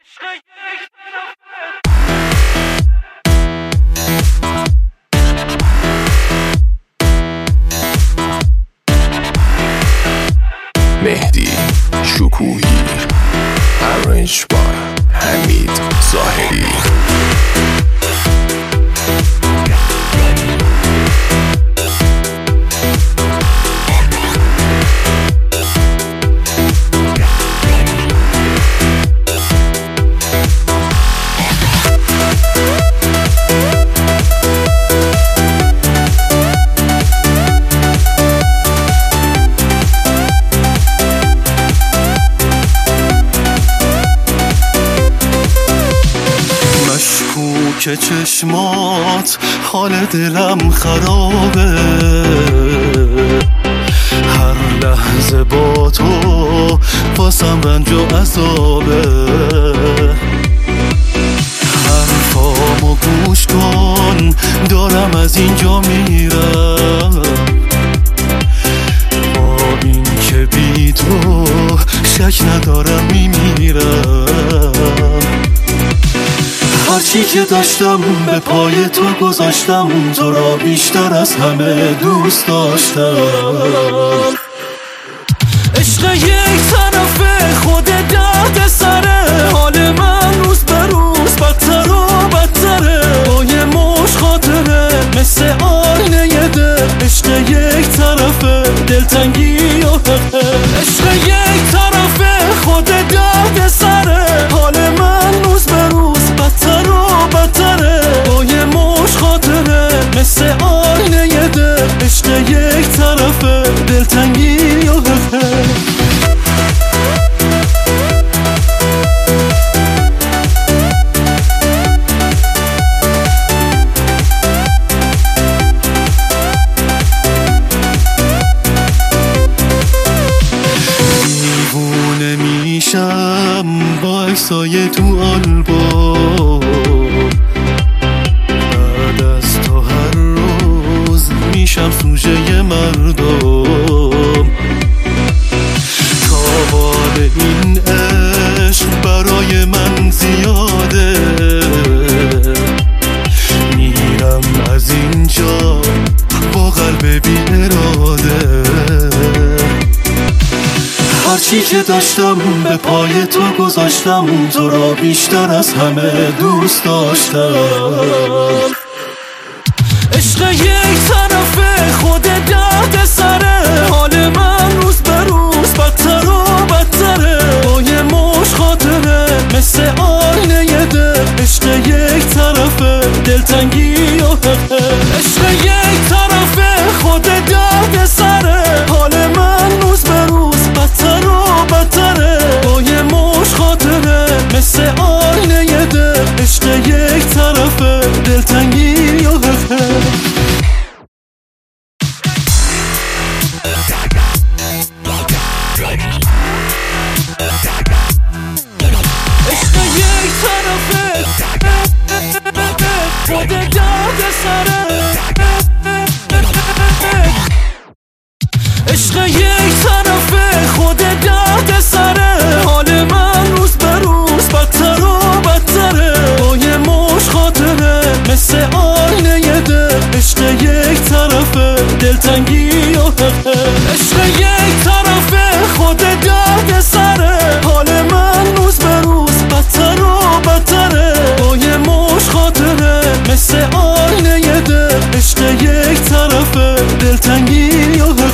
مهدی شکوهی ارنج با حمید ظاهری. که چشمات حال دلم خرابه، هر لحظه با تو واسم رنج و عذابه. حرفامو گوش کن دارم از اینجا میرم، با این که بی تو شک ندارم میمیرم. هرچی که داشتم به پای تو گذاشتم، تو را بیشتر از همه دوست داشتم. عشق یک طرفه خود درد سره، حال من روز به روز بدتر و بدتره. با یه مش خاطره مثل آینه دل، عشق یک طرفه دلتنگی و حقه. عشق یک طرفه خود درد سره، حال من روز به روز بدتر و بدتره. با یه مش خاطره مثل آینه دل، عشق یک طرفه دلتنگی و حقه. دیوونه میشم با عکسای تو آلبوم، بعد از تو هر روز میشم سوژه مردم. تاوان این عشق برای من زیاده، میرم از اینجا با قلب بی اراده. هرچی که داشتم به پای تو گذاشتم، تو را بیشتر از همه دوست داشتم. عشق یک طرفه خود درد سره، حال من روز به روز بدتر و بدتره. با یه مش خاطره مثل آینه دل، عشق یک طرفه دلتنگی و حقه. عشق یک طرفه خود درد سره، حال من روز به روز بدتر و بدتره. با یه مش خاطره مثل آینه دل، عشق یک طرفه دلتنگی و حقه. عشق یک طرفه خود درد سره، عشق یک طرفه خود درد سره. حال من روز به روز بدتر و بدتره. با یه مش خاطره مثل آینه دل، عشق یک طرفه دلتنگی و حقه. عشق یک طرفه خود درد سره، حال من روز به روز بدتر و بدتره. با یه مش خاطره مثل آینه دل، عشق یک طرفه دلتنگی و حقه.